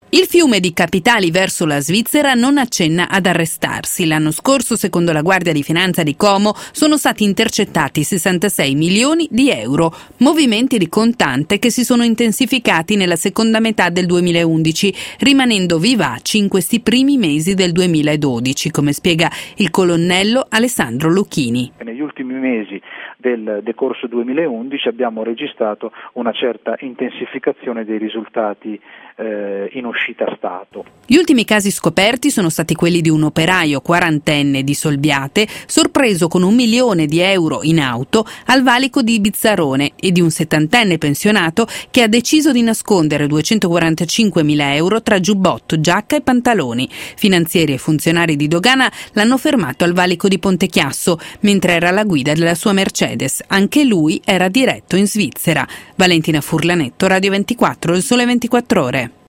Il fiume di capitali verso la Svizzera non accenna ad arrestarsi. L'anno scorso, secondo la Guardia di Finanza di Como, sono stati intercettati 66 milioni di euro, movimenti di contante che si sono intensificati nella seconda metà del 2011, rimanendo vivaci in questi primi mesi del 2012, come spiega il colonnello Alessandro Lucchini. Negli ultimi mesi del decorso 2011 abbiamo registrato una certa intensificazione dei risultati in uscita Stato. Gli ultimi casi scoperti sono stati quelli di un operaio quarantenne di Solbiate sorpreso con 1 milione di euro in auto al valico di Bizzarrone e di un 70enne pensionato che ha deciso di nascondere 245.000 euro tra giubbotto, giacca e pantaloni. Finanzieri e funzionari di dogana l'hanno fermato al valico di Pontechiasso mentre era alla guida della sua Mercedes. Anche lui era diretto in Svizzera. Valentina Furlanetto, Radio 24, Il Sole 24 Ore.